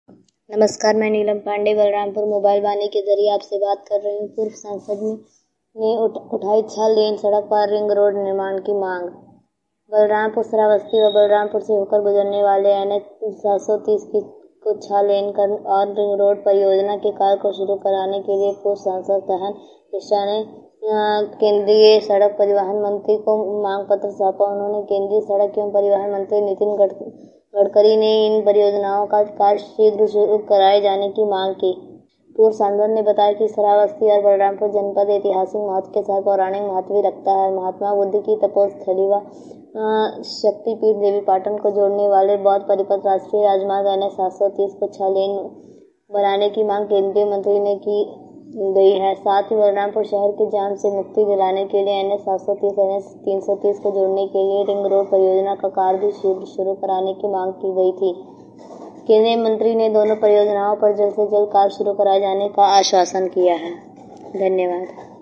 नमस्कार, मैं नीलम पांडे बलरामपुर मोबाइल वाणी के जरिए आपसे बात कर रही हूँ। पूर्व सांसद ने उठाई 6 लेन सड़क पर रिंग रोड निर्माण की मांग। बलरामपुर श्रावस्ती व बलरामपुर से होकर गुजरने वाले NH 730 को 6 लेन और रिंग रोड परियोजना के कार्य को शुरू कराने के लिए पूर्व सांसद दहन मिश्रा ने केंद्रीय सड़क परिवहन मंत्री को मांग पत्र सौंपा। उन्होंने केंद्रीय सड़क एवं परिवहन मंत्री नितिन गडकरी ने इन परियोजनाओं का कार्य शीघ्र शुरू कराए जाने की मांग की। पूर्व सांसद ने बताया कि श्रावस्ती और बलरामपुर जनपद ऐतिहासिक महत्व के साथ पौराणिक महत्व भी रखता है। महात्मा बुद्ध की तपोस्थली व शक्तिपीठ देवीपाटन को जोड़ने वाले बौद्ध परिपथ राष्ट्रीय राजमार्ग NH 730 को 6 लेन बनाने की मांग केंद्रीय मंत्री ने की गई है। साथ ही बलरामपुर शहर के जाम से मुक्ति दिलाने के लिए NH 730 NH 330 को जोड़ने के लिए रिंग रोड परियोजना का कार्य भी शीघ्र शुरू कराने की मांग की गई थी। केंद्रीय मंत्री ने दोनों परियोजनाओं पर जल्द से जल्द कार्य शुरू कराए जाने का आश्वासन किया है। धन्यवाद।